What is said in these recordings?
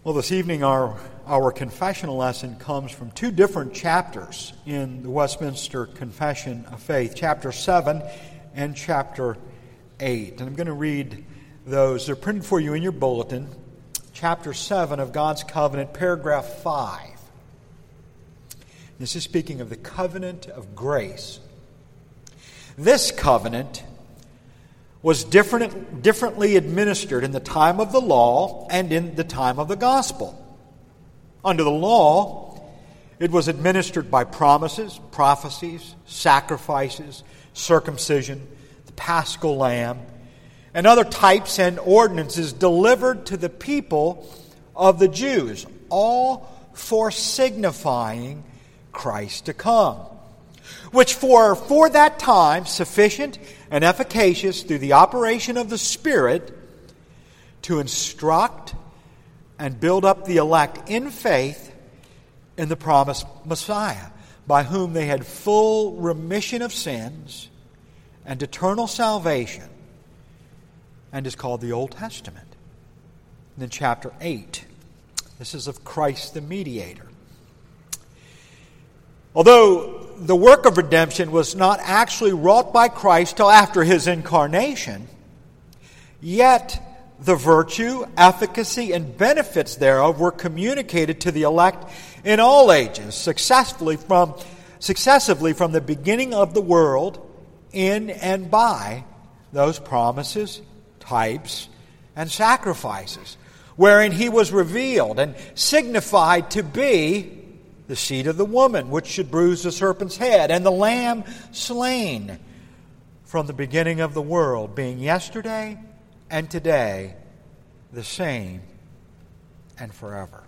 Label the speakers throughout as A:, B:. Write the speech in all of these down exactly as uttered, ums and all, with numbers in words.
A: Well, this evening our our confessional lesson comes from two different chapters in the Westminster Confession of Faith, chapter seven and chapter eight. And I'm going to read those. They're printed for you in your bulletin. Chapter seven of God's Covenant, paragraph five. This is speaking of the covenant of grace. This covenant was different, differently administered in the time of the law and in the time of the gospel. Under the law, it was administered by promises, prophecies, sacrifices, circumcision, the Paschal Lamb, and other types and ordinances delivered to the people of the Jews, all for signifying Christ to come, which for, for that time sufficient and efficacious through the operation of the Spirit to instruct and build up the elect in faith in the promised Messiah, by whom they had full remission of sins and eternal salvation, and is called the Old Testament. And then chapter eight, this is of Christ the mediator. Although the work of redemption was not actually wrought by Christ till after His incarnation, yet the virtue, efficacy, and benefits thereof were communicated to the elect in all ages, successfully from, successively from the beginning of the world, in and by those promises, types, and sacrifices, wherein He was revealed and signified to be the seed of the woman, which should bruise the serpent's head, and the Lamb slain from the beginning of the world, being yesterday and today the same and forever.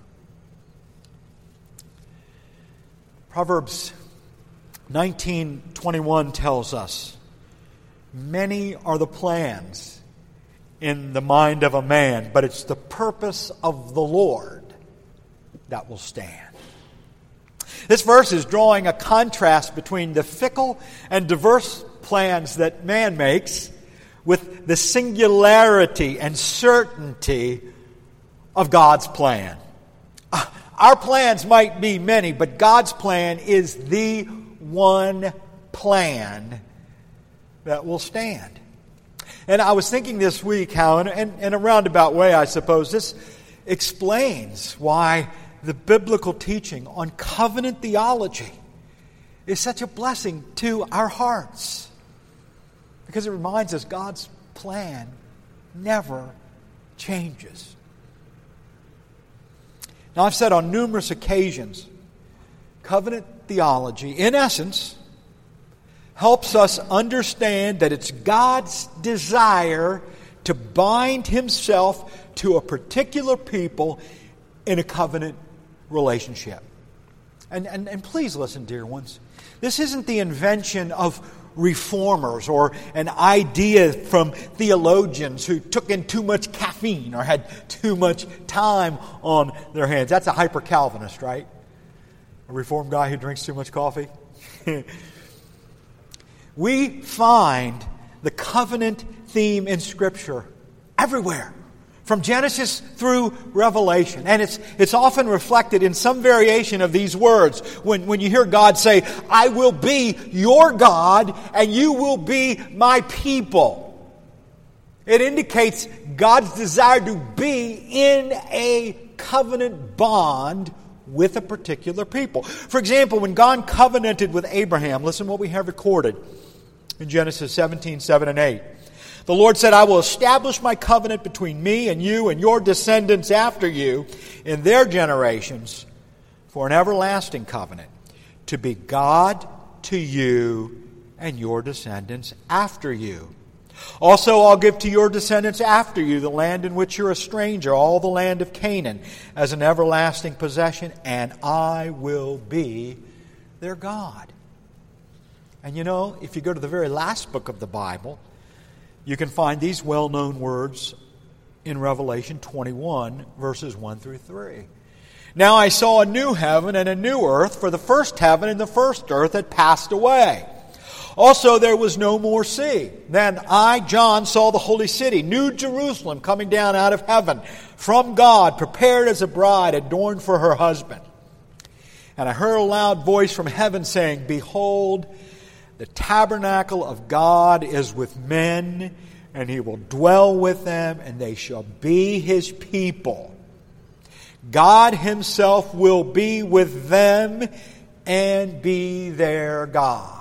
A: Proverbs nineteen twenty-one tells us, many are the plans in the mind of a man, but it's the purpose of the Lord that will stand. This verse is drawing a contrast between the fickle and diverse plans that man makes with the singularity and certainty of God's plan. Our plans might be many, but God's plan is the one plan that will stand. And I was thinking this week how, in, in, in a roundabout way, I suppose, this explains why the biblical teaching on covenant theology is such a blessing to our hearts. Because it reminds us God's plan never changes. Now, I've said on numerous occasions, covenant theology, in essence, helps us understand that it's God's desire to bind Himself to a particular people in a covenant relationship. And, and, and please listen, dear ones. This isn't the invention of reformers or an idea from theologians who took in too much caffeine or had too much time on their hands. That's a hyper-Calvinist, right? A reformed guy who drinks too much coffee. We find the covenant theme in Scripture everywhere, from Genesis through Revelation. And it's it's often reflected in some variation of these words. When, when you hear God say, I will be your God and you will be my people. It indicates God's desire to be in a covenant bond with a particular people. For example, when God covenanted with Abraham, listen what we have recorded in Genesis seventeen, seven and eight. The Lord said, I will establish my covenant between me and you and your descendants after you in their generations for an everlasting covenant, to be God to you and your descendants after you. Also, I'll give to your descendants after you the land in which you're a stranger, all the land of Canaan, as an everlasting possession, and I will be their God. And you know, if you go to the very last book of the Bible, you can find these well-known words in Revelation twenty-one, verses one through three. Now I saw a new heaven and a new earth, for the first heaven and the first earth had passed away. Also, there was no more sea. Then I, John, saw the holy city, New Jerusalem, coming down out of heaven from God, prepared as a bride adorned for her husband. And I heard a loud voice from heaven saying, Behold, the tabernacle of God is with men, and He will dwell with them, and they shall be His people. God Himself will be with them and be their God.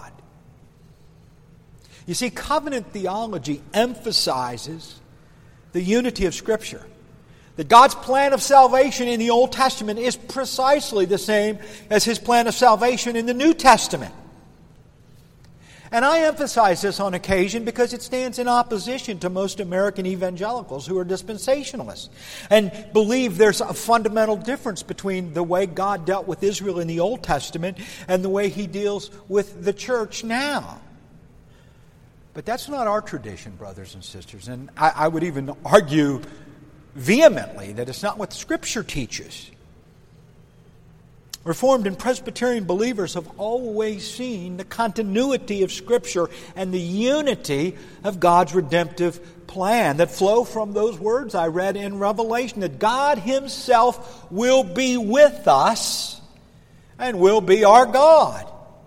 A: You see, covenant theology emphasizes the unity of Scripture. That God's plan of salvation in the Old Testament is precisely the same as His plan of salvation in the New Testament. And I emphasize this on occasion because it stands in opposition to most American evangelicals who are dispensationalists and believe there's a fundamental difference between the way God dealt with Israel in the Old Testament and the way He deals with the church now. But that's not our tradition, brothers and sisters. And I, I would even argue vehemently that it's not what Scripture teaches. Reformed and Presbyterian believers have always seen the continuity of Scripture and the unity of God's redemptive plan that flow from those words I read in Revelation, that God Himself will be with us and will be our God.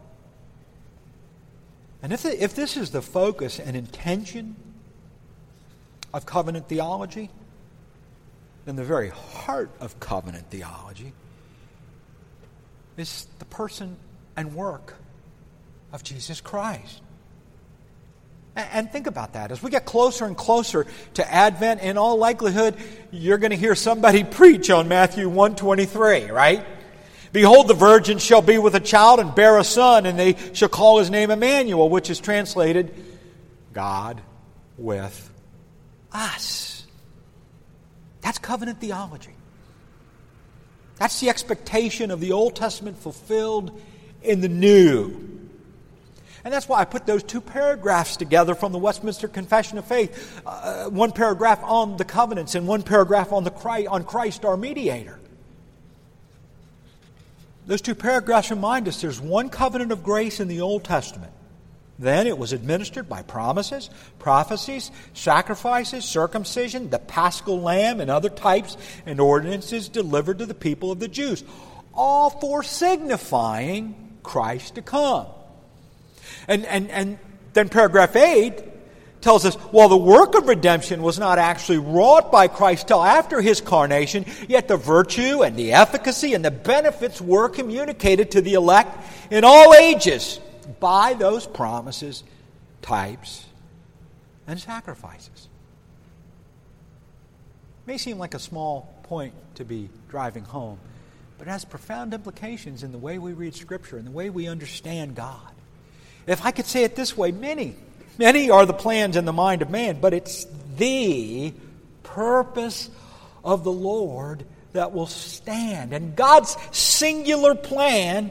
A: And if, the, if this is the focus and intention of covenant theology, then the very heart of covenant theology is the person and work of Jesus Christ. And, and think about that. As we get closer and closer to Advent, in all likelihood, you're going to hear somebody preach on Matthew one twenty-three, right? Behold, the virgin shall be with a child and bear a son, and they shall call his name Emmanuel, which is translated, God with us. That's covenant theology. That's the expectation of the Old Testament fulfilled in the New. And that's why I put those two paragraphs together from the Westminster Confession of Faith. Uh, one paragraph on the covenants and one paragraph on the Christ, on Christ our mediator. Those two paragraphs remind us there's one covenant of grace in the Old Testament. Then it was administered by promises, prophecies, sacrifices, circumcision, the Paschal lamb, and other types and ordinances delivered to the people of the Jews, all for signifying Christ to come. And, and, and then paragraph eight tells us, while the work of redemption was not actually wrought by Christ till after His carnation, yet the virtue and the efficacy and the benefits were communicated to the elect in all ages by those promises, types, and sacrifices. It may seem like a small point to be driving home, but it has profound implications in the way we read Scripture and the way we understand God. If I could say it this way, many Many are the plans in the mind of man, but it's the purpose of the Lord that will stand. And God's singular plan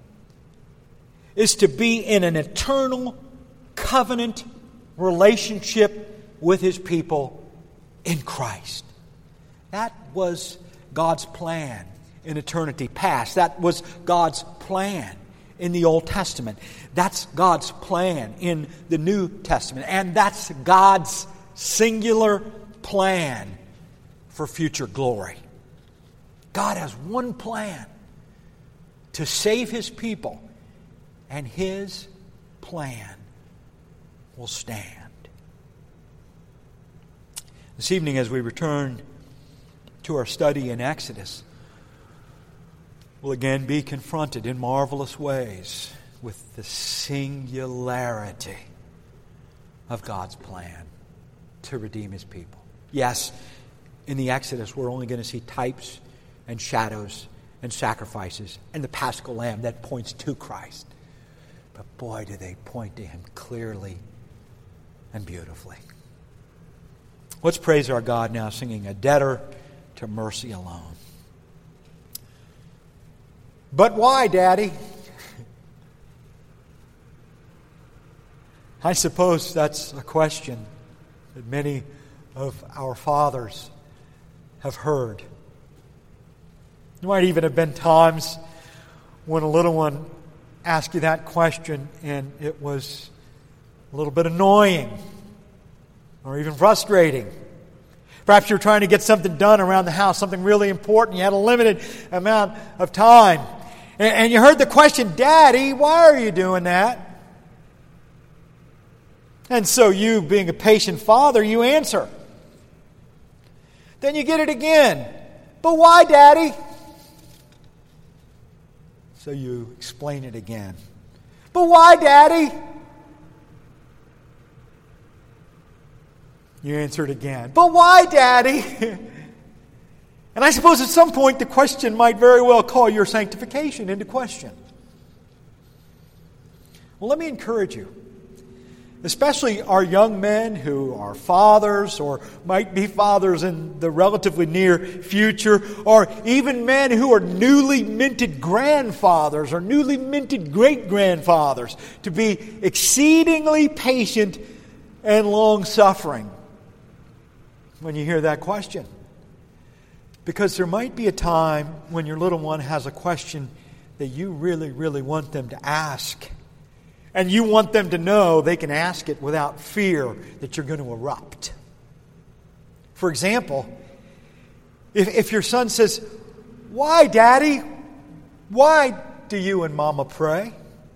A: is to be in an eternal covenant relationship with His people in Christ. That was God's plan in eternity past. That was God's plan in the Old Testament. That's God's plan in the New Testament. And that's God's singular plan for future glory. God has one plan to save His people, and His plan will stand. This evening, as we return to our study in Exodus, will again be confronted in marvelous ways with the singularity of God's plan to redeem His people. Yes, in the Exodus we're only going to see types and shadows and sacrifices and the Paschal lamb that points to Christ. But boy, do they point to Him clearly and beautifully. Let's praise our God now, singing "A Debtor to Mercy Alone." But why, Daddy? I suppose that's a question that many of our fathers have heard. There might even have been times when a little one asked you that question and it was a little bit annoying, or even frustrating. Perhaps you're trying to get something done around the house, something really important. You had a limited amount of time. And you heard the question, Daddy, why are you doing that? And so you, being a patient father, you answer. Then you get it again. But why, Daddy? So you explain it again. But why, Daddy? You answer it again. But why, Daddy? And I suppose at some point the question might very well call your sanctification into question. Well, let me encourage you, especially our young men who are fathers or might be fathers in the relatively near future, or even men who are newly minted grandfathers or newly minted great-grandfathers, to be exceedingly patient and long-suffering when you hear that question. Because there might be a time when your little one has a question that you really, really want them to ask. And you want them to know they can ask it without fear that you're going to erupt. For example, if, if your son says, "Why, Daddy? Why do you and Mama pray?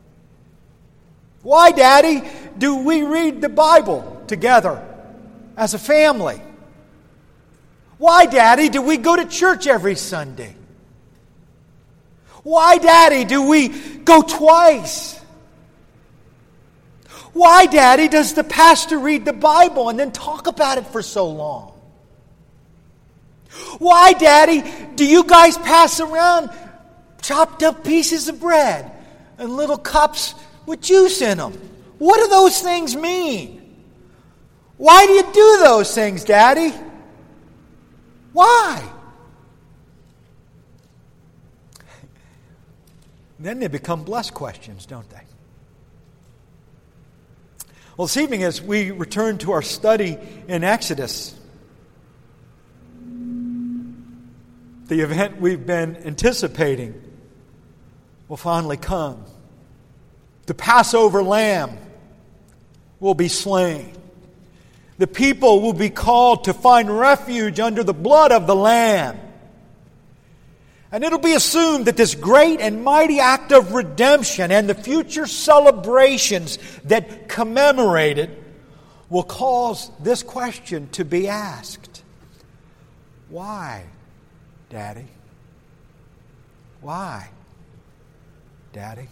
A: Why, Daddy, do we read the Bible together as a family? Why, Daddy, do we go to church every Sunday? Why, Daddy, do we go twice? Why, Daddy, does the pastor read the Bible and then talk about it for so long? Why, Daddy, do you guys pass around chopped up pieces of bread and little cups with juice in them? What do those things mean? Why do you do those things, Daddy? Why?" Then they become blessed questions, don't they? Well, this evening as we return to our study in Exodus, the event we've been anticipating will finally come. The Passover lamb will be slain. The people will be called to find refuge under the blood of the Lamb. And it'll be assumed that this great and mighty act of redemption and the future celebrations that commemorate it will cause this question to be asked. Why, Daddy? Why, Daddy?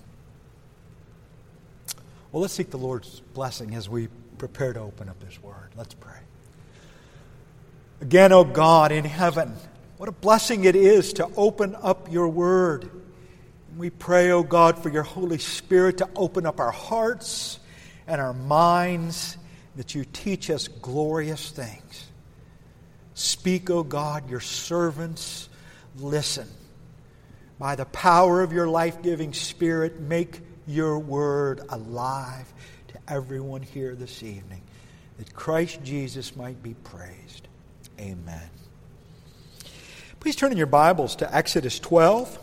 A: Well, let's seek the Lord's blessing as we prepare to open up His Word. Let's pray. Again, O God in heaven, what a blessing it is to open up Your Word. We pray, O God, for Your Holy Spirit to open up our hearts and our minds, that You teach us glorious things. Speak, O God, Your servants listen. By the power of Your life-giving Spirit, make Your Word alive to everyone here this evening, that Christ Jesus might be praised. Amen. Please turn in your Bibles to Exodus twelve.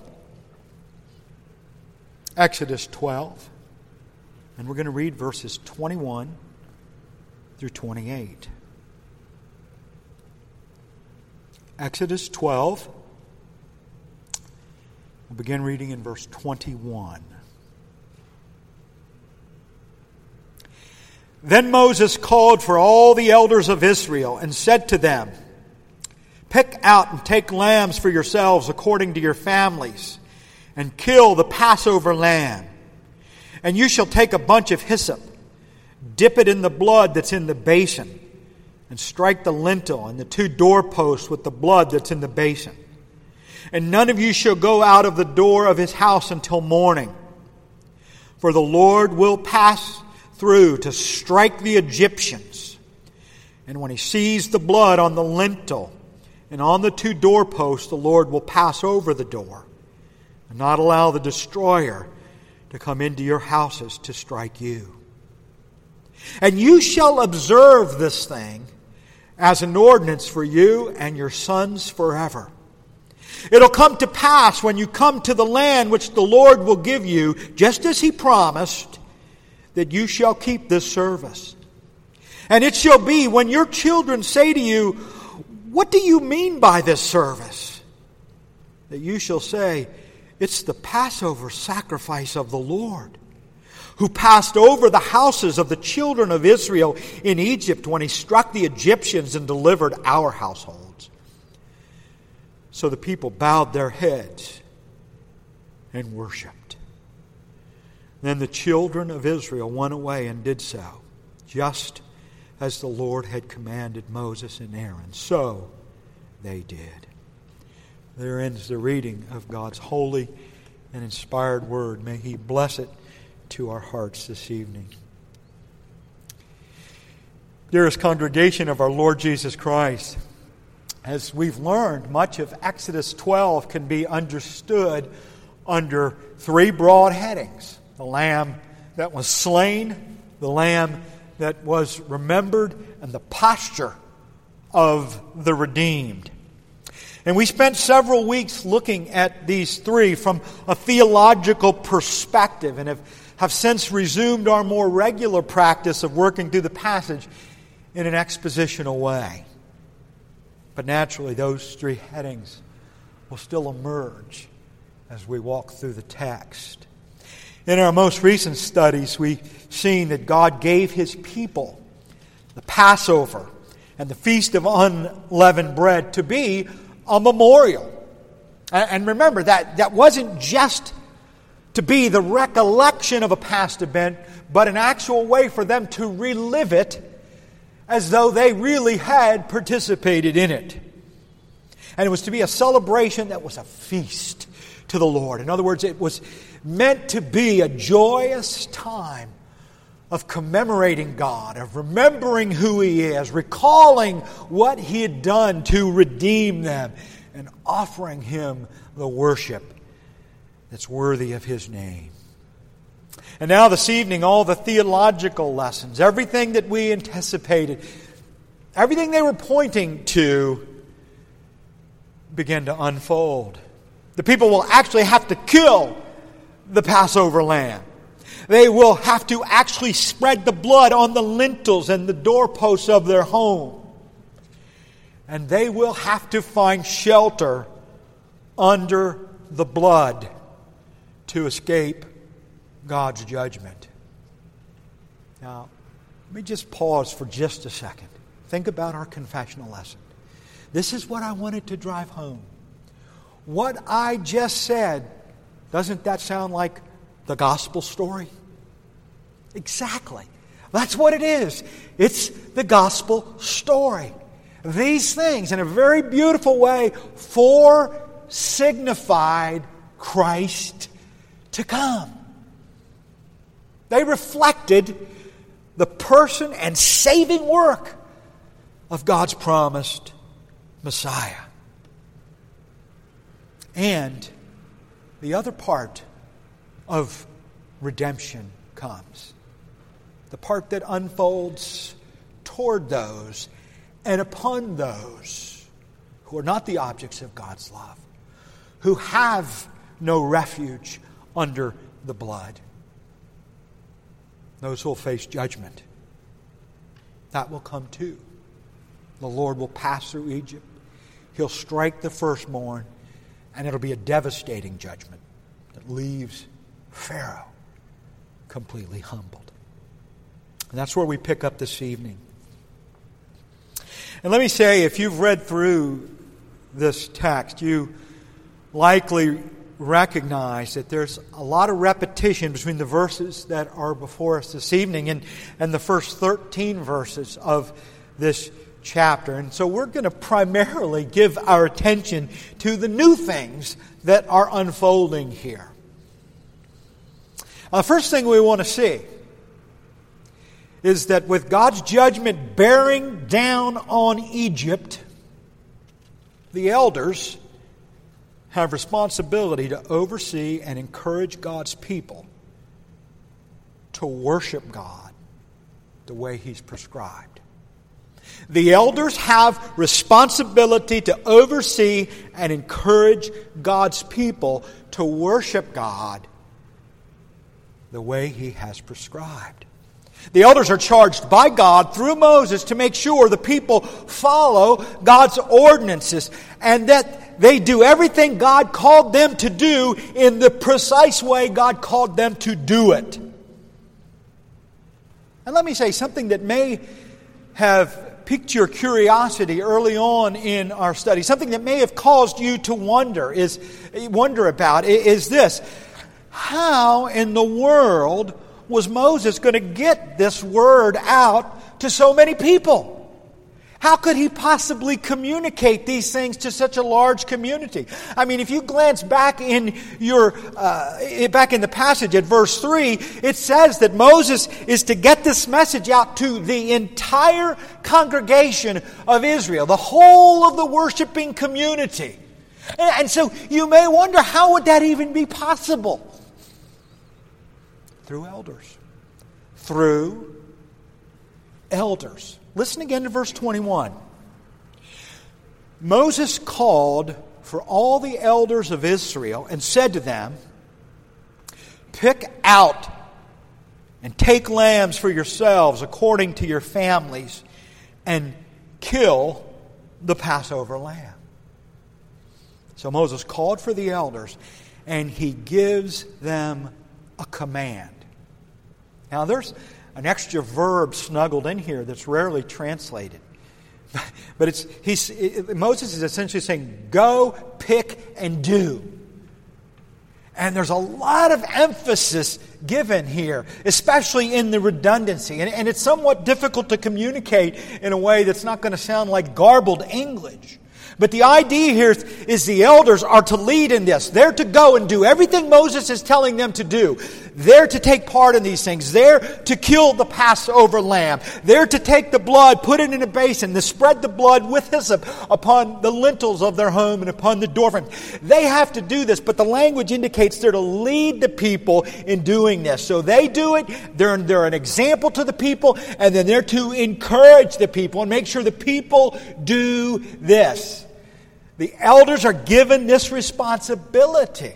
A: Exodus twelve. And we're going to read verses twenty-one through twenty-eight. Exodus twelve. We'll begin reading in verse twenty-one. Then Moses called for all the elders of Israel and said to them, "Pick out and take lambs for yourselves according to your families, and kill the Passover lamb. And you shall take a bunch of hyssop, dip it in the blood that's in the basin, and strike the lintel and the two doorposts with the blood that's in the basin. And none of you shall go out of the door of his house until morning. For the Lord will pass through to strike the Egyptians. And when he sees the blood on the lintel and on the two doorposts, the Lord will pass over the door and not allow the destroyer to come into your houses to strike you. And you shall observe this thing as an ordinance for you and your sons forever. It'll come to pass when you come to the land which the Lord will give you, just as he promised, that you shall keep this service. And it shall be when your children say to you, what do you mean by this service? That you shall say, it's the Passover sacrifice of the Lord, who passed over the houses of the children of Israel in Egypt when he struck the Egyptians and delivered our households. So the people bowed their heads and worshipped. Then the children of Israel went away and did so, just as the Lord had commanded Moses and Aaron. So they did. There ends the reading of God's holy and inspired word. May He bless it to our hearts this evening. Dearest congregation of our Lord Jesus Christ, as we've learned, much of Exodus twelve can be understood under three broad headings. The lamb that was slain, the lamb that was remembered, and the posture of the redeemed. And we spent several weeks looking at these three from a theological perspective, and have, have since resumed our more regular practice of working through the passage in an expositional way. But naturally, those three headings will still emerge as we walk through the text. In our most recent studies, we've seen that God gave His people the Passover and the Feast of Unleavened Bread to be a memorial. And remember, that, that wasn't just to be the recollection of a past event, but an actual way for them to relive it as though they really had participated in it. And it was to be a celebration that was a feast to the Lord. In other words, it was meant to be a joyous time of commemorating God, of remembering who He is, recalling what He had done to redeem them, and offering Him the worship that's worthy of His name. And now this evening, all the theological lessons, everything that we anticipated, everything they were pointing to, begin to unfold. The people will actually have to kill the Passover lamb. They will have to actually spread the blood on the lintels and the doorposts of their home. And they will have to find shelter under the blood to escape God's judgment. Now, let me just pause for just a second. Think about our confessional lesson. This is what I wanted to drive home. What I just said, doesn't that sound like the gospel story? Exactly. That's what it is. It's the gospel story. These things, in a very beautiful way, fore-signified Christ to come. They reflected the person and saving work of God's promised Messiah. And the other part of redemption comes. The part that unfolds toward those and upon those who are not the objects of God's love, who have no refuge under the blood. Those who will face judgment. That will come too. The Lord will pass through Egypt. He'll strike the firstborn, and it'll be a devastating judgment that leaves Pharaoh completely humbled. And that's where we pick up this evening. And let me say, if you've read through this text, you likely recognize that there's a lot of repetition between the verses that are before us this evening and, and the first thirteen verses of this chapter. And so we're going to primarily give our attention to the new things that are unfolding here. Uh, the first thing we want to see is that with God's judgment bearing down on Egypt, the elders have responsibility to oversee and encourage God's people to worship God the way He's prescribed. The elders have responsibility to oversee and encourage God's people to worship God the way He has prescribed. The elders are charged by God through Moses to make sure the people follow God's ordinances and that they do everything God called them to do in the precise way God called them to do it. And let me say something that may have piqued your curiosity early on in our study, something that may have caused you to wonder is wonder about is this: how in the world was Moses going to get this word out to so many people? How could he possibly communicate these things to such a large community? I mean, if you glance back in your uh, back in the passage at verse three, it says that Moses is to get this message out to the entire congregation of Israel, the whole of the worshiping community. And, and so you may wonder, how would that even be possible? Through elders. Through elders. Listen again to verse twenty-one. Moses called for all the elders of Israel and said to them, "Pick out and take lambs for yourselves according to your families and kill the Passover lamb." So Moses called for the elders and he gives them a command. Now there's an extra verb snuggled in here that's rarely translated. But it's he's it, Moses is essentially saying, go, pick, and do. And there's a lot of emphasis given here, especially in the redundancy. And, and it's somewhat difficult to communicate in a way that's not going to sound like garbled English. But the idea here is the elders are to lead in this. They're to go and do everything Moses is telling them to do. They're to take part in these things. They're to kill the Passover lamb. They're to take the blood, put it in a basin, to spread the blood with hyssop upon the lintels of their home and upon the doorframes. They have to do this, but the language indicates they're to lead the people in doing this. So they do it, they're, they're an example to the people, and then they're to encourage the people and make sure the people do this. The elders are given this responsibility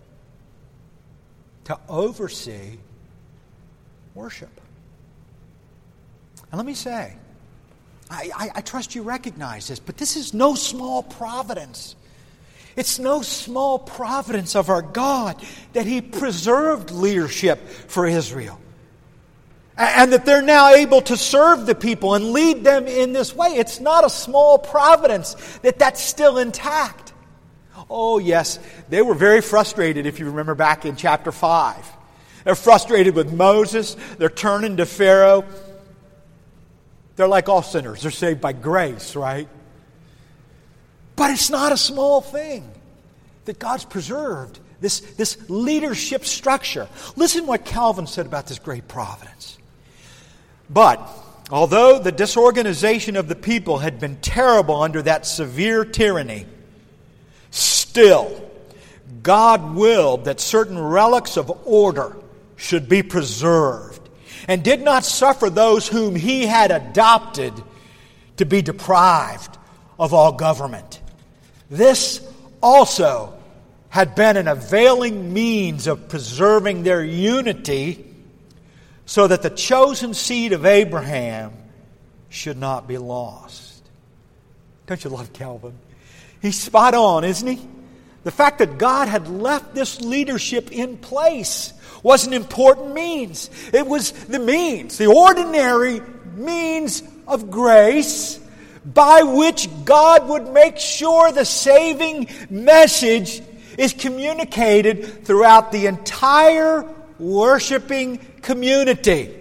A: to oversee worship. And let me say, I, I, I trust you recognize this, but this is no small providence. It's no small providence of our God that He preserved leadership for Israel. And that they're now able to serve the people and lead them in this way. It's not a small providence that that's still intact. Oh yes, they were very frustrated if you remember back in chapter five. They're frustrated with Moses. They're turning to Pharaoh. They're like all sinners. They're saved by grace, right? But it's not a small thing that God's preserved this, this leadership structure. Listen what Calvin said about this great providence. But, although the disorganization of the people had been terrible under that severe tyranny, still, God willed that certain relics of order should be preserved, and did not suffer those whom He had adopted to be deprived of all government. This also had been an availing means of preserving their unity, so that the chosen seed of Abraham should not be lost. Don't you love Calvin? He's spot on, isn't he? The fact that God had left this leadership in place was an important means. It was the means, the ordinary means of grace by which God would make sure the saving message is communicated throughout the entire worshiping community.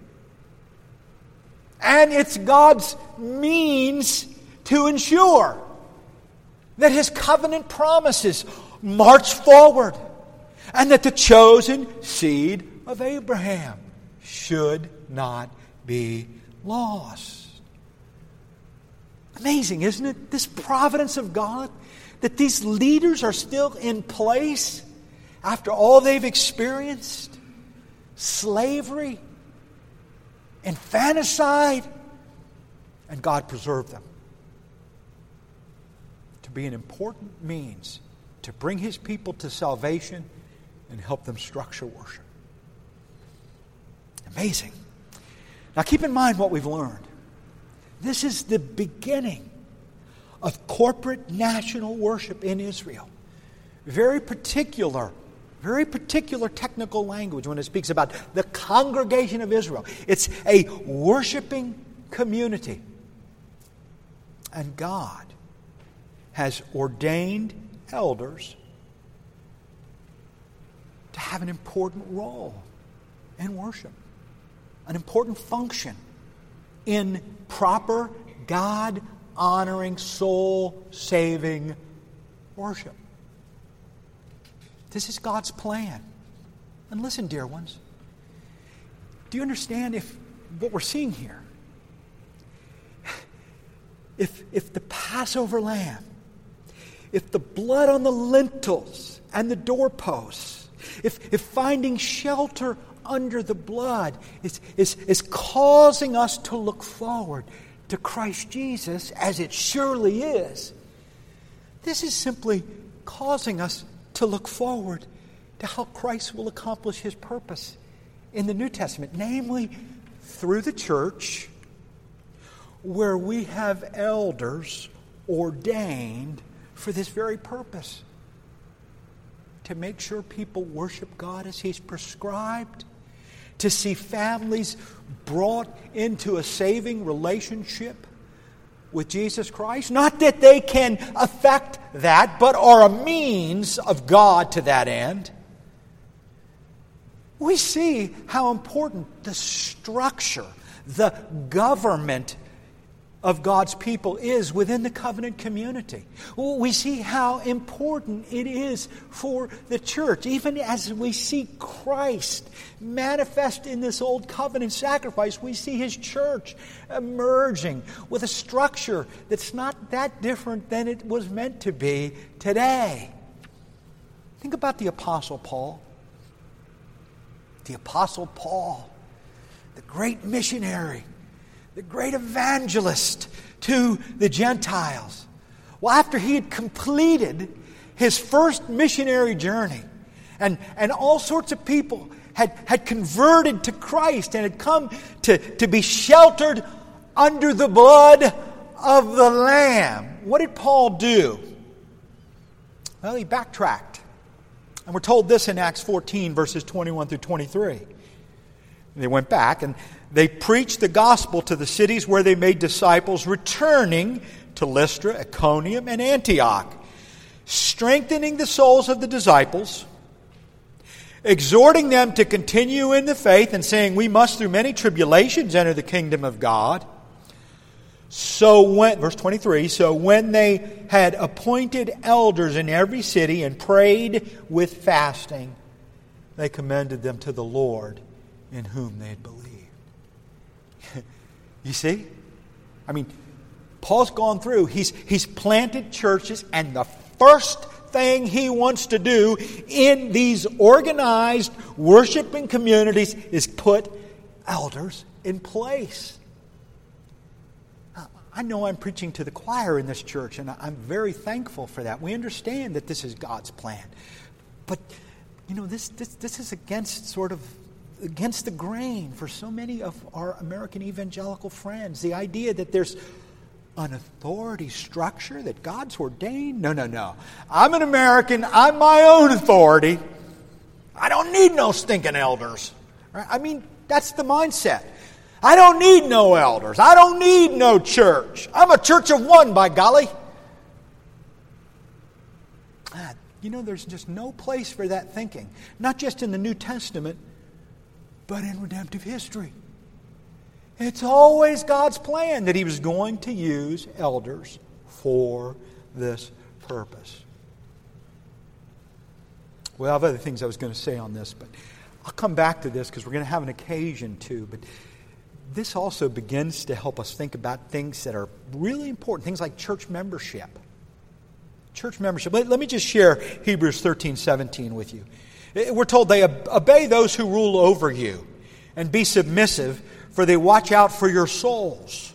A: And it's God's means to ensure that His covenant promises march forward and that the chosen seed of Abraham should not be lost. Amazing, isn't it? This providence of God, that these leaders are still in place after all they've experienced. Slavery, infanticide, and God preserved them to be an important means to bring His people to salvation and help them structure worship. Amazing. Now keep in mind what we've learned. This is the beginning of corporate national worship in Israel. Very particular, very particular technical language when it speaks about the congregation of Israel. It's a worshiping community. And God has ordained elders to have an important role in worship, an important function in proper God-honoring, soul-saving worship. This is God's plan. And listen, dear ones, do you understand if what we're seeing here? If, if the Passover lamb, if the blood on the lintels and the doorposts, if, if finding shelter under the blood is, is, is causing us to look forward to Christ Jesus, as it surely is, this is simply causing us to look forward to how Christ will accomplish His purpose in the New Testament, namely through the church, where we have elders ordained for this very purpose, to make sure people worship God as He's prescribed, to see families brought into a saving relationship with Jesus Christ. Not that they can affect that, but are a means of God to that end. We see how important the structure, the government of God's people is within the covenant community. We see how important it is for the church, even as we see Christ manifest in this old covenant sacrifice. We see His church emerging with a structure that's not that different than it was meant to be today. Think about the Apostle Paul. The Apostle Paul, the great missionary, the great evangelist to the Gentiles. Well, after he had completed his first missionary journey, and, and all sorts of people had, had converted to Christ and had come to, to be sheltered under the blood of the Lamb, what did Paul do? Well, he backtracked. And we're told this in Acts fourteen, verses twenty-one through twenty-three. They went back and they preached the gospel to the cities where they made disciples, returning to Lystra, Iconium, and Antioch, strengthening the souls of the disciples, exhorting them to continue in the faith, and saying, we must through many tribulations enter the kingdom of God. So when, verse twenty-three, so when they had appointed elders in every city and prayed with fasting, they commended them to the Lord in whom they had believed. You see? I mean, Paul's gone through. He's, he's planted churches, and the first thing he wants to do in these organized worshiping communities is put elders in place. Now, I know I'm preaching to the choir in this church, and I'm very thankful for that. We understand that this is God's plan. But, you know, this this, this is against sort of against the grain for so many of our American evangelical friends. The idea that there's an authority structure that God's ordained. No, no, no. I'm an American. I'm my own authority. I don't need no stinking elders. Right? I mean, that's the mindset. I don't need no elders. I don't need no church. I'm a church of one, by golly. Ah, you know, there's just no place for that thinking. Not just in the New Testament, but in redemptive history. It's always God's plan that He was going to use elders for this purpose. Well, I have other things I was going to say on this, but I'll come back to this because we're going to have an occasion to. But this also begins to help us think about things that are really important, things like church membership. Church membership. Let, let me just share Hebrews thirteen seventeen with you. We're told they obey those who rule over you and be submissive, for they watch out for your souls.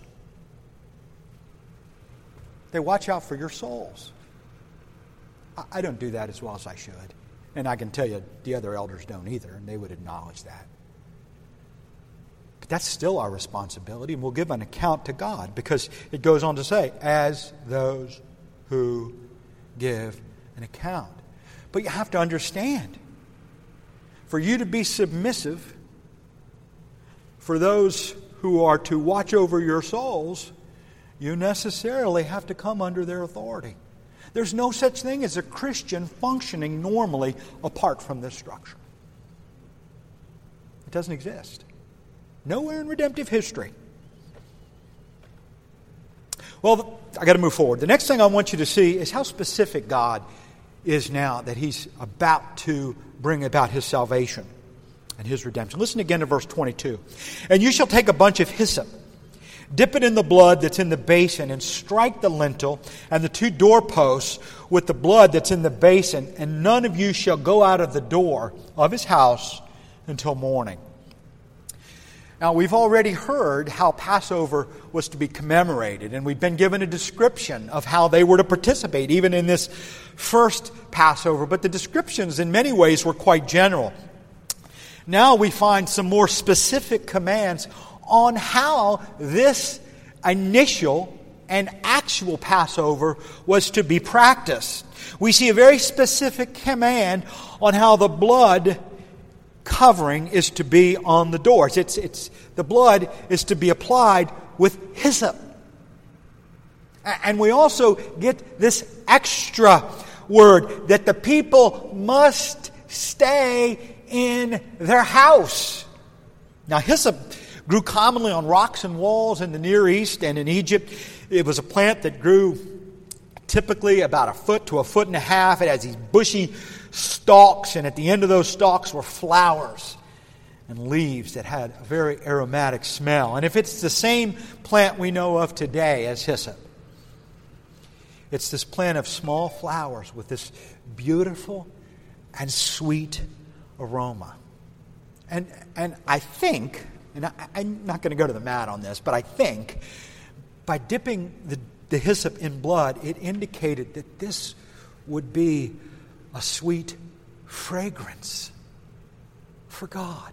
A: They watch out for your souls. I don't do that as well as I should. And I can tell you the other elders don't either, and they would acknowledge that. But that's still our responsibility, and we'll give an account to God, because it goes on to say, as those who give an account. But you have to understand, for you to be submissive, for those who are to watch over your souls, you necessarily have to come under their authority. There's no such thing as a Christian functioning normally apart from this structure. It doesn't exist. Nowhere in redemptive history. Well, I got to move forward. The next thing I want you to see is how specific God is now that He's about to bring about His salvation and His redemption. Listen again to verse twenty-two. And you shall take a bunch of hyssop, dip it in the blood that's in the basin, and strike the lintel and the two doorposts with the blood that's in the basin, and none of you shall go out of the door of his house until morning. Now, we've already heard how Passover was to be commemorated, and we've been given a description of how they were to participate, even in this first Passover. But the descriptions, in many ways, were quite general. Now we find some more specific commands on how this initial and actual Passover was to be practiced. We see a very specific command on how the blood covering is to be on the doors. It's, it's, the blood is to be applied with hyssop. And we also get this extra word that the people must stay in their house. Now, hyssop grew commonly on rocks and walls in the Near East and in Egypt. It was a plant that grew typically about a foot to a foot and a half. It has these bushy stalks, and at the end of those stalks were flowers and leaves that had a very aromatic smell. And if it's the same plant we know of today as hyssop, it's this plant of small flowers with this beautiful and sweet aroma. And and I think, and I, I'm not going to go to the mat on this, but I think by dipping the, the hyssop in blood, it indicated that this would be a sweet fragrance for God.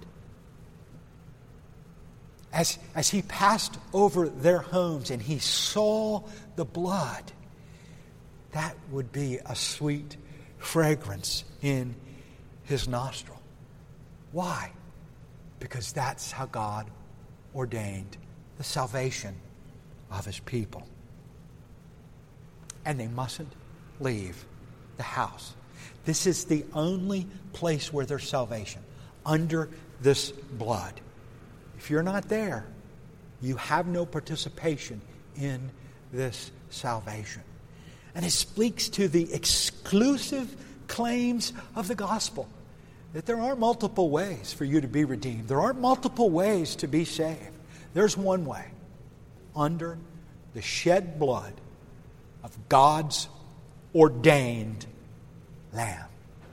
A: As, as He passed over their homes and He saw the blood, that would be a sweet fragrance in His nostril. Why? Because that's how God ordained the salvation of His people. And they mustn't leave the house. This is the only place where there's salvation, under this blood. If you're not there, you have no participation in this salvation. And it speaks to the exclusive claims of the gospel, that there are multiple ways for you to be redeemed. There are multiple ways to be saved. There's one way, under the shed blood of God's ordained Lamb.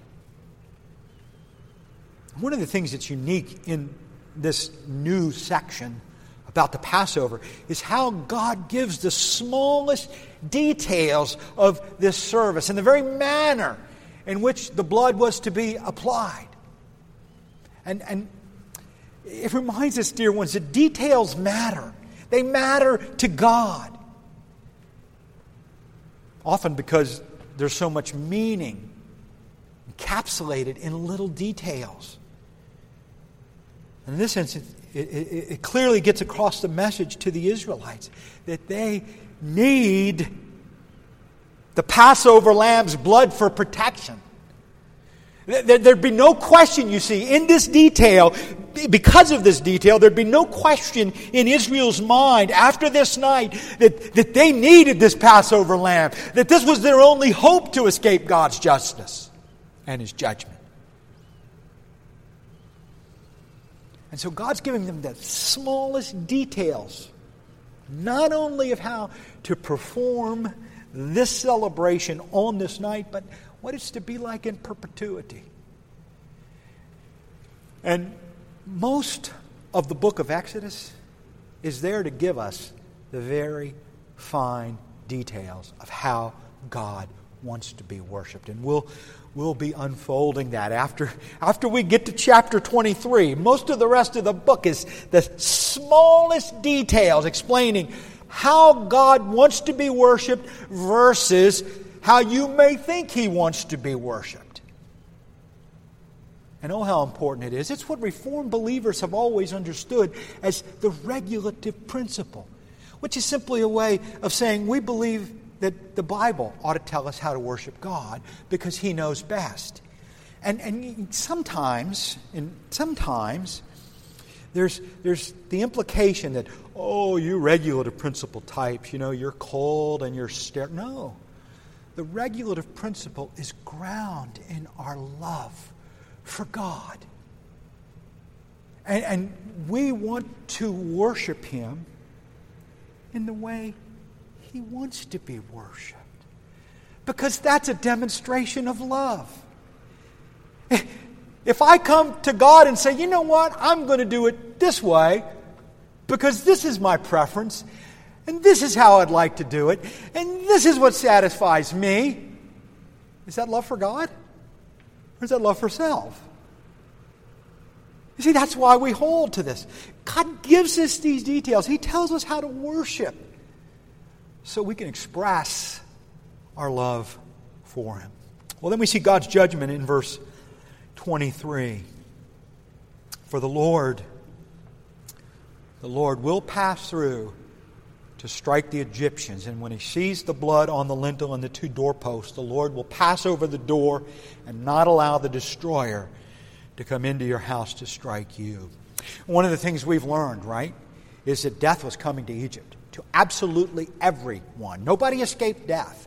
A: One of the things that's unique in this new section about the Passover is how God gives the smallest details of this service and the very manner in which the blood was to be applied. And, and it reminds us, dear ones, that details matter. They matter to God. Often because there's so much meaning encapsulated in little details. And in this instance, it, it, it clearly gets across the message to the Israelites that they need the Passover lamb's blood for protection. There, there'd be no question, you see, in this detail, because of this detail, there'd be no question in Israel's mind after this night that, that they needed this Passover lamb, that this was their only hope to escape God's justice and His judgment. And so God's giving them the smallest details, not only of how to perform this celebration on this night, but what it's to be like in perpetuity. And most of the book of Exodus is there to give us the very fine details of how God wants to be worshiped. And we'll we'll be unfolding that after after we get to chapter twenty-three. Most of the rest of the book is the smallest details explaining how God wants to be worshiped versus how you may think He wants to be worshiped. And oh, how important it is. It's what Reformed believers have always understood as the regulative principle, which is simply a way of saying we believe that the Bible ought to tell us how to worship God because He knows best. And and sometimes, and sometimes, there's there's the implication that, oh, you regulative principle types, you know, you're cold and you're stare. No. The regulative principle is ground in our love for God. And, and we want to worship Him in the way He wants to be worshipped. Because that's a demonstration of love. If I come to God and say, you know what, I'm going to do it this way because this is my preference and this is how I'd like to do it and this is what satisfies me, is that love for God? Or is that love for self? You see, that's why we hold to this. God gives us these details. He tells us how to worship so we can express our love for Him. Well, then we see God's judgment in verse twenty-three. For the Lord, the Lord will pass through to strike the Egyptians. And when He sees the blood on the lintel and the two doorposts, the Lord will pass over the door and not allow the destroyer to come into your house to strike you. One of the things we've learned, right, is that death was coming to Egypt. To absolutely everyone. Nobody escaped death.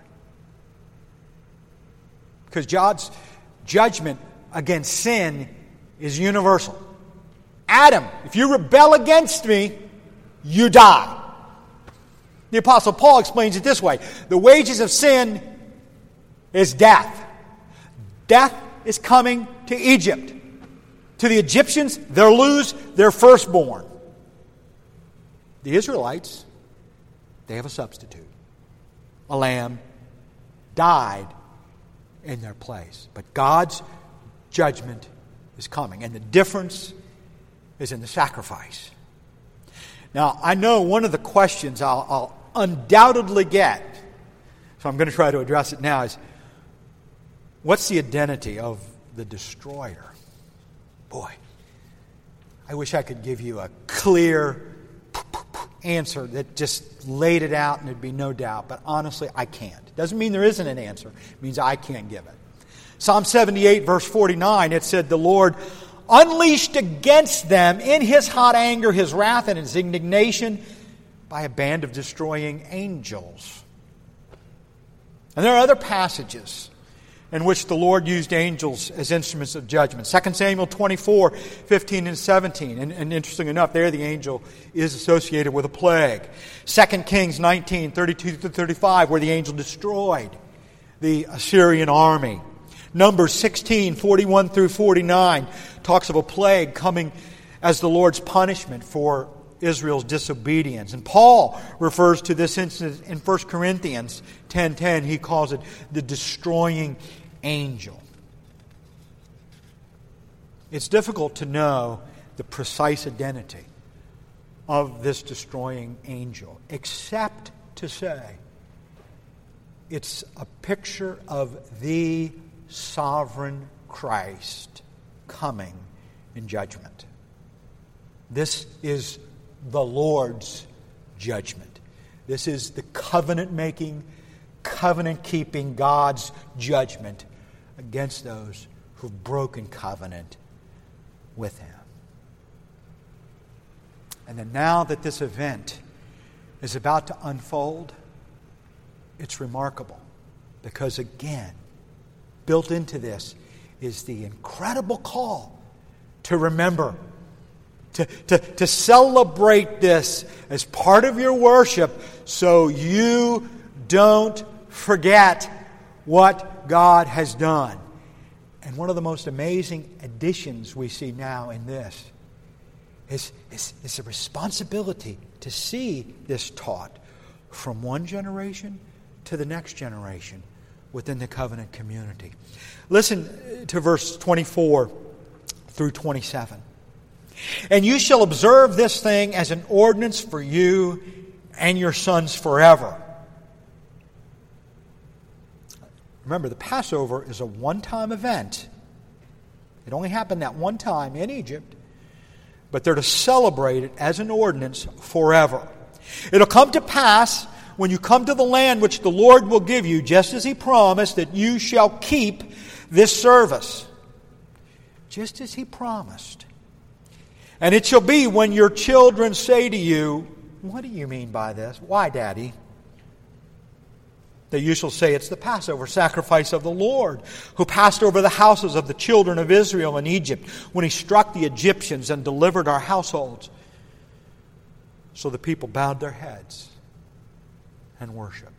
A: Because God's judgment against sin is universal. Adam, if you rebel against me, you die. The Apostle Paul explains it this way. The wages of sin is death. Death is coming to Egypt. To the Egyptians, they'll lose their firstborn. The Israelites, they have a substitute. A lamb died in their place. But God's judgment is coming. And the difference is in the sacrifice. Now, I know one of the questions I'll, I'll undoubtedly get, so I'm going to try to address it now, is what's the identity of the destroyer? Boy, I wish I could give you a clear answer that just laid it out and there'd be no doubt. But honestly, I can't. Doesn't mean there isn't an answer. It means I can't give it. Psalm seventy-eight, verse forty-nine, it said, the Lord unleashed against them in His hot anger, His wrath, and His indignation by a band of destroying angels. And there are other passages in which the Lord used angels as instruments of judgment. Second Samuel twenty-four, fifteen and seventeen. And, and interesting enough, there the angel is associated with a plague. Second Kings nineteen, thirty-two to thirty-five, where the angel destroyed the Assyrian army. Numbers sixteen, forty-one through forty-nine talks of a plague coming as the Lord's punishment for Israel's disobedience. And Paul refers to this incident in First Corinthians ten ten. He calls it the destroying angel. It's difficult to know the precise identity of this destroying angel, except to say it's a picture of the sovereign Christ coming in judgment. This is the Lord's judgment. This is the covenant-making, covenant-keeping God's judgment against those who've broken covenant with Him. And then now that this event is about to unfold, it's remarkable because, again, built into this is the incredible call to remember, to, to, to celebrate this as part of your worship so you don't forget what God has done. And one of the most amazing additions we see now in this is, is, is the responsibility to see this taught from one generation to the next generation within the covenant community. Listen to verse twenty-four through twenty-seven. And you shall observe this thing as an ordinance for you and your sons forever. Remember, the Passover is a one-time event. It only happened that one time in Egypt. But they're to celebrate it as an ordinance forever. It'll come to pass when you come to the land which the Lord will give you, just as He promised, that you shall keep this service. Just as He promised. And it shall be when your children say to you, what do you mean by this? Why, Daddy? That you shall say, it's the Passover sacrifice of the Lord, who passed over the houses of the children of Israel in Egypt, when He struck the Egyptians and delivered our households. So the people bowed their heads and worshipped.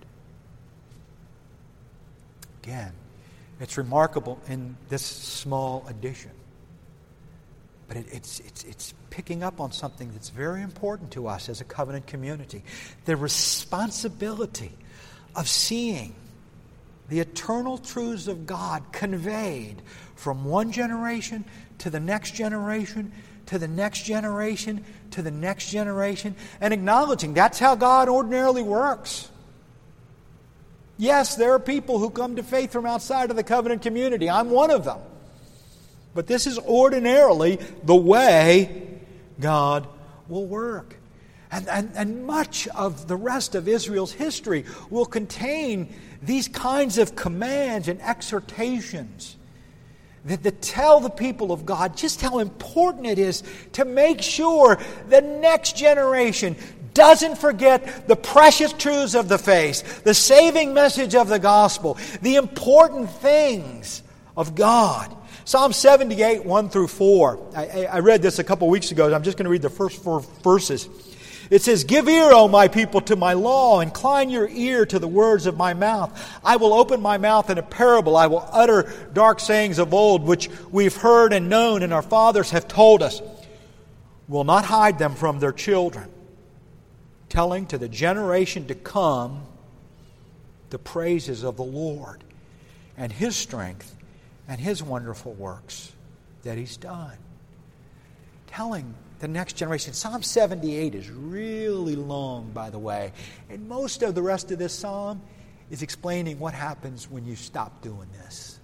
A: Again, it's remarkable in this small addition. But it, it's, it's, it's picking up on something that's very important to us as a covenant community. The responsibility of seeing the eternal truths of God conveyed from one generation to the next generation, to the next generation, to the next generation, and acknowledging that's how God ordinarily works. Yes, there are people who come to faith from outside of the covenant community. I'm one of them. But this is ordinarily the way God will work. And, and, and much of the rest of Israel's history will contain these kinds of commands and exhortations that, that tell the people of God just how important it is to make sure the next generation doesn't forget the precious truths of the faith, the saving message of the gospel, the important things of God. Psalm seventy-eight, one through four. I, I read this a couple weeks ago. I'm just going to read the first four verses. It says, give ear, O my people, to my law. Incline your ear to the words of my mouth. I will open my mouth in a parable. I will utter dark sayings of old, which we've heard and known, and our fathers have told us. Will not hide them from their children, telling to the generation to come the praises of the Lord and His strength and His wonderful works that He's done. Telling the next generation. Psalm seventy-eight is really long, by the way. And most of the rest of this psalm is explaining what happens when you stop doing this.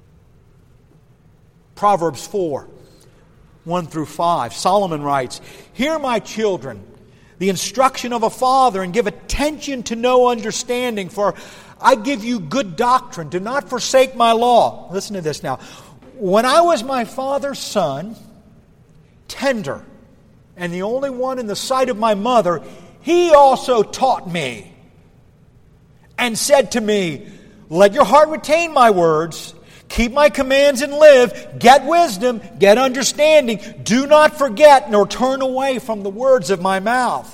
A: Proverbs four, one through five. Solomon writes, hear, my children, the instruction of a father, and give attention to know understanding, for I give you good doctrine. Do not forsake my law. Listen to this now. When I was my father's son, tender, and the only one in the sight of my mother, he also taught me and said to me, let your heart retain my words, keep my commands and live, get wisdom, get understanding, do not forget nor turn away from the words of my mouth.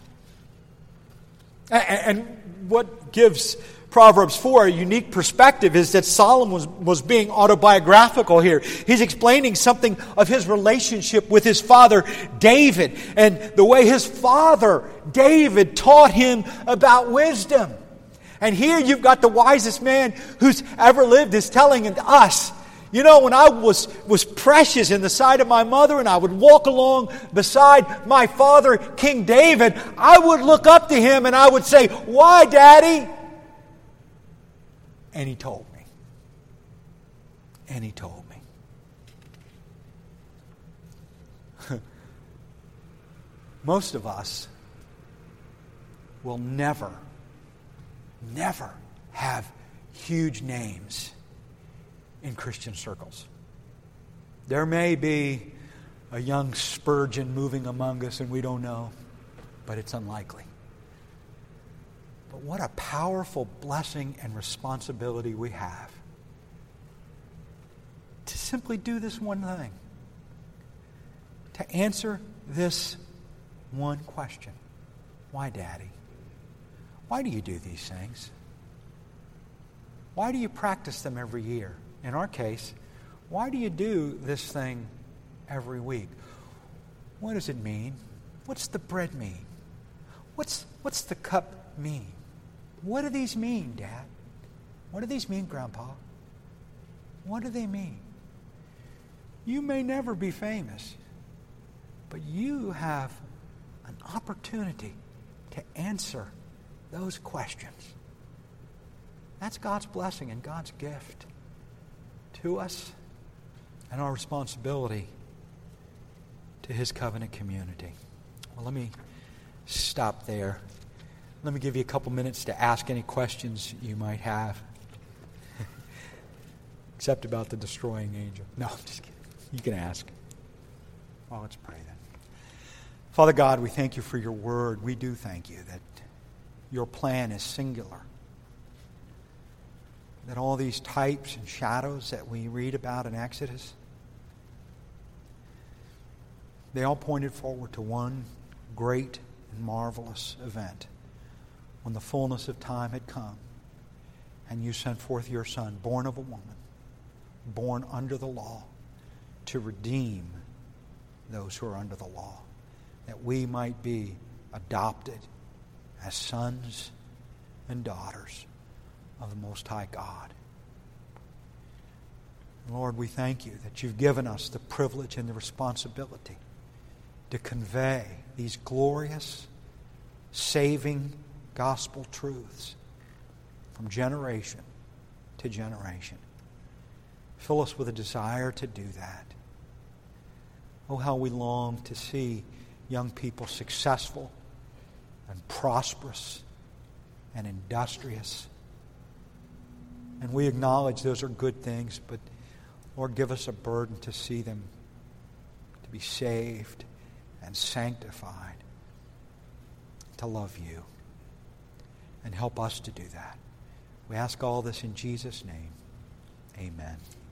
A: And what gives Proverbs four a unique perspective is that Solomon was, was being autobiographical here. He's explaining something of his relationship with his father David and the way his father David taught him about wisdom. And here you've got the wisest man who's ever lived is telling us, you know, when I was, was precious in the sight of my mother and I would walk along beside my father, King David, I would look up to him and I would say, why, Daddy? And he told me. And he told me. Most of us will never, never have huge names in Christian circles. There may be a young Spurgeon moving among us and we don't know, but it's unlikely. But what a powerful blessing and responsibility we have to simply do this one thing. To answer this one question. Why, Daddy? Why do you do these things? Why do you practice them every year? In our case, why do you do this thing every week? What does it mean? What's the bread mean? What's, what's the cup mean? What do these mean, Dad? What do these mean, Grandpa? What do they mean? You may never be famous, but you have an opportunity to answer those questions. That's God's blessing and God's gift to us and our responsibility to His covenant community. Well, let me stop there. Let me give you a couple minutes to ask any questions you might have. Except about the destroying angel. No, I'm just kidding. You can ask. Well, let's pray then. Father God, we thank you for your word. We do thank you that your plan is singular. That all these types and shadows that we read about in Exodus, they all pointed forward to one great and marvelous event when the fullness of time had come and you sent forth your Son, born of a woman, born under the law, to redeem those who are under the law, that we might be adopted as sons and daughters of the Most High God. Lord, we thank you that you've given us the privilege and the responsibility to convey these glorious, saving gospel truths from generation to generation. Fill us with a desire to do that. Oh, how we long to see young people successful and prosperous and industrious. And we acknowledge those are good things, but Lord, give us a burden to see them to be saved and sanctified, to love you, and help us to do that. We ask all this in Jesus' name. Amen.